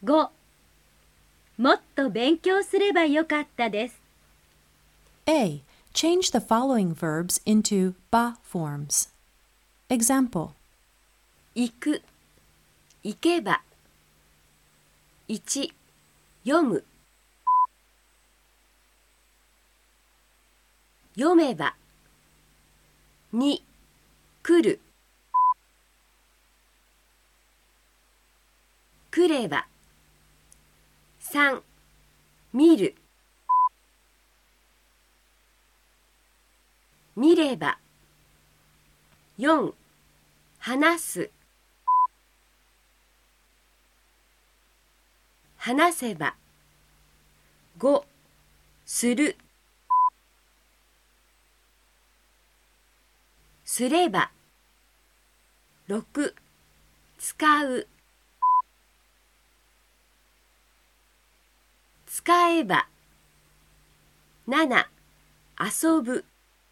5、もっと勉強すればよかったです。 A. Change the following verbs into ba forms. Example. 行く、行けば。1、読む。読めば。2、来る。来れば。3、見る。見れば。4、話す。話せば。5、する。すれば。6、使う。使えば。7、遊ぶ。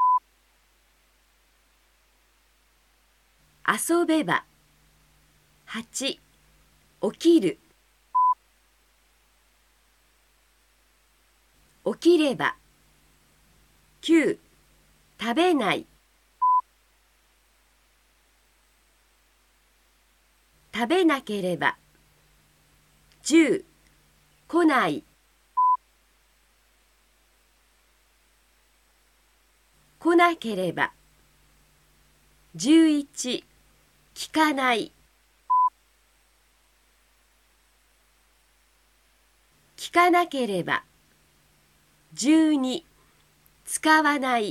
遊べば。8、起きる。起きれば。9、食べない。食べなければ。10、来ない。来なければ。11、聞かない。聞かなければ。12、使わない。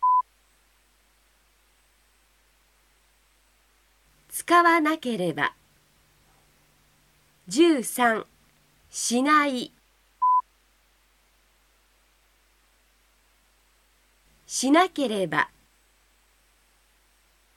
使わなければ。13、しない。しなければ。